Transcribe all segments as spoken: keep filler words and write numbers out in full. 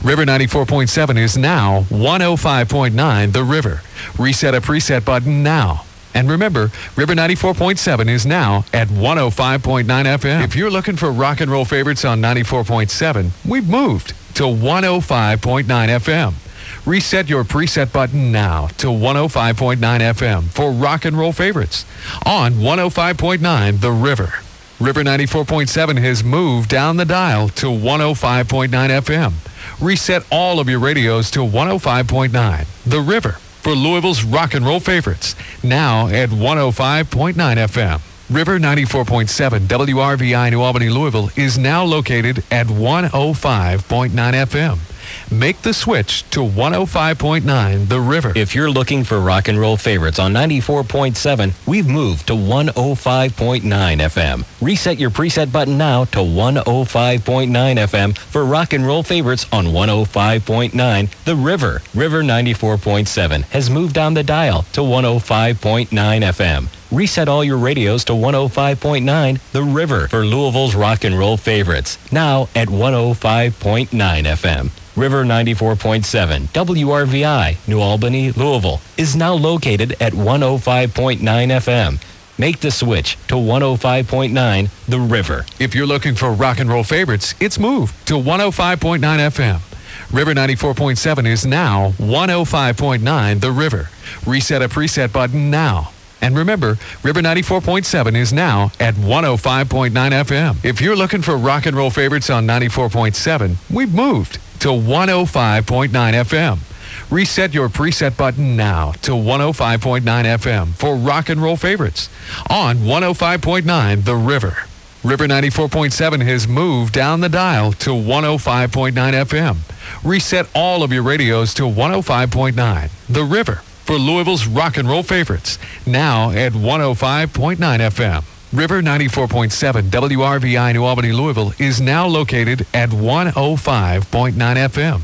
River ninety-four point seven is now one oh five point nine The River. Reset a preset button now. And remember, River ninety-four point seven is now at one oh five point nine F M. If you're looking for rock and roll favorites on ninety-four point seven, we've moved to one oh five point nine F M. Reset your preset button now to one oh five point nine F M for rock and roll favorites on one oh five point nine The River. River ninety-four point seven has moved down the dial to one oh five point nine F M. Reset all of your radios to one oh five point nine The River for Louisville's rock and roll favorites, now at one oh five point nine F M. River ninety-four point seven W R V I New Albany, Louisville is now located at one oh five point nine F M. Make the switch to one oh five point nine The River. If you're looking for rock and roll favorites on ninety-four point seven, we've moved to one oh five point nine F M. Reset your preset button now to one oh five point nine F M for rock and roll favorites on one oh five point nine The River. River ninety-four point seven has moved down the dial to one oh five point nine F M. Reset all your radios to one oh five point nine The River for Louisville's rock and roll favorites, now at one oh five point nine F M. River ninety-four point seven W R V I New Albany, Louisville is now located at one oh five point nine F M. Make the switch to one oh five point nine The River. If you're looking for rock and roll favorites, it's moved to one oh five point nine F M. River ninety-four point seven is now one oh five point nine The River. Reset a preset button now. And remember, River ninety-four point seven is now at one oh five point nine F M. If you're looking for rock and roll favorites on ninety-four point seven, we've moved to one oh five point nine F M. Reset your preset button now to one oh five point nine F M for rock and roll favorites on one oh five point nine The River. River ninety-four point seven has moved down the dial to one oh five point nine F M. Reset all of your radios to one oh five point nine The River for Louisville's rock and roll favorites, now at one oh five point nine F M. River ninety-four point seven W R V I New Albany, Louisville is now located at one oh five point nine F M.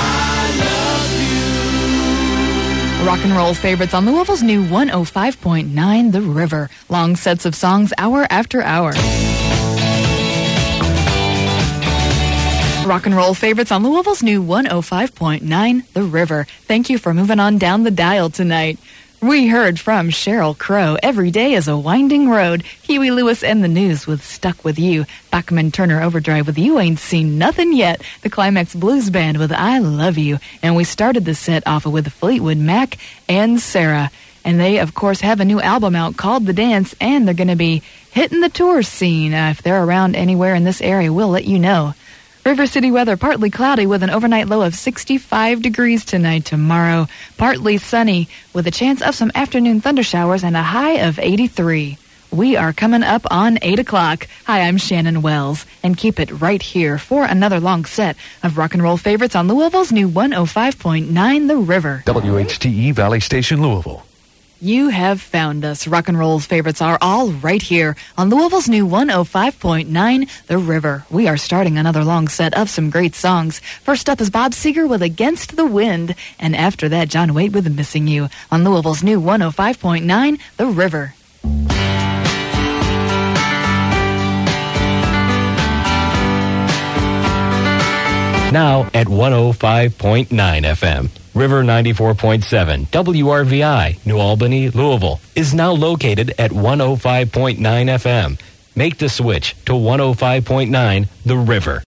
Rock and roll favorites on Louisville's new one oh five point nine The River. Long sets of songs hour after hour. Rock and roll favorites on Louisville's new one oh five point nine The River. Thank you for moving on down the dial tonight. We heard from Sheryl Crow, Every Day is a Winding Road, Huey Lewis and the News with Stuck With You, Bachman Turner Overdrive with You Ain't Seen Nothing Yet, the Climax Blues Band with I Love You, and we started the set off with Fleetwood Mac and Sarah. And they, of course, have a new album out called The Dance, and they're going to be hitting the tour scene. Uh, if they're around anywhere in this area, we'll let you know. River City weather, partly cloudy with an overnight low of sixty-five degrees tonight. Tomorrow, partly sunny with a chance of some afternoon thundershowers and a high of eighty-three. We are coming up on eight o'clock. Hi, I'm Shannon Wells, and keep it right here for another long set of rock and roll favorites on Louisville's new one oh five point nine The River. W H T E Valley Station, Louisville. You have found us. Rock and roll's favorites are all right here on Louisville's new one oh five point nine The River. We are starting another long set of some great songs. First up is Bob Seger with Against the Wind, and after that, John Waite with Missing You on Louisville's new one oh five point nine The River. Now at one oh five point nine F M. River ninety-four point seven W R V I New Albany, Louisville is now located at one oh five point nine F M. Make the switch to one oh five point nine The River.